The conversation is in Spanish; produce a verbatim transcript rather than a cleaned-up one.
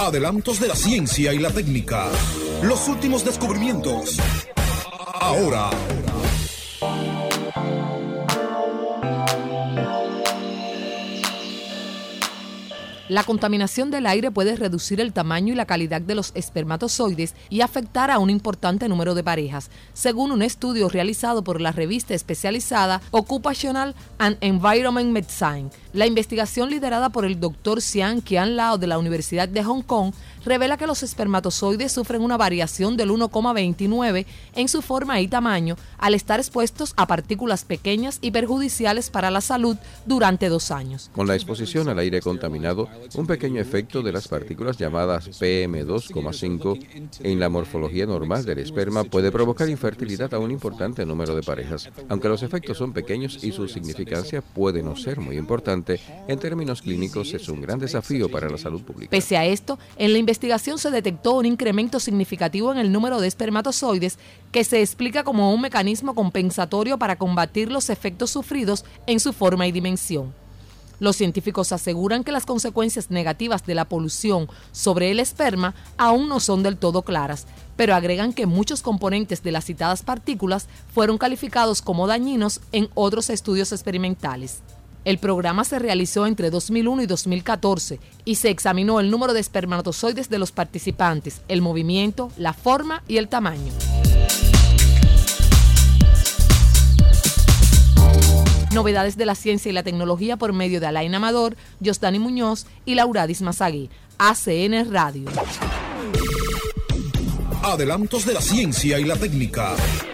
Adelantos de la ciencia y la técnica. Los últimos descubrimientos. Ahora. La contaminación del aire puede reducir el tamaño y la calidad de los espermatozoides y afectar a un importante número de parejas, según un estudio realizado por la revista especializada Occupational and Environment Medicine. La investigación, liderada por el doctor Sian Kian Lao de la Universidad de Hong Kong, revela que los espermatozoides sufren una variación del uno coma veintinueve en su forma y tamaño al estar expuestos a partículas pequeñas y perjudiciales para la salud durante dos años. Con la exposición al aire contaminado, un pequeño efecto de las partículas llamadas P M dos coma cinco en la morfología normal del esperma puede provocar infertilidad a un importante número de parejas. Aunque los efectos son pequeños y su significancia puede no ser muy importante, en términos clínicos es un gran desafío para la salud pública. Pese a esto, en la investigación se detectó un incremento significativo en el número de espermatozoides que se explica como un mecanismo compensatorio para combatir los efectos sufridos en su forma y dimensión. Los científicos aseguran que las consecuencias negativas de la polución sobre el esperma aún no son del todo claras, pero agregan que muchos componentes de las citadas partículas fueron calificados como dañinos en otros estudios experimentales. El programa se realizó entre dos mil uno y dos mil catorce y se examinó el número de espermatozoides de los participantes, el movimiento, la forma y el tamaño. Novedades de la ciencia y la tecnología por medio de Alain Amador, Yosdani Muñoz y Lauradis Mazagui. A C N Radio. Adelantos de la ciencia y la técnica.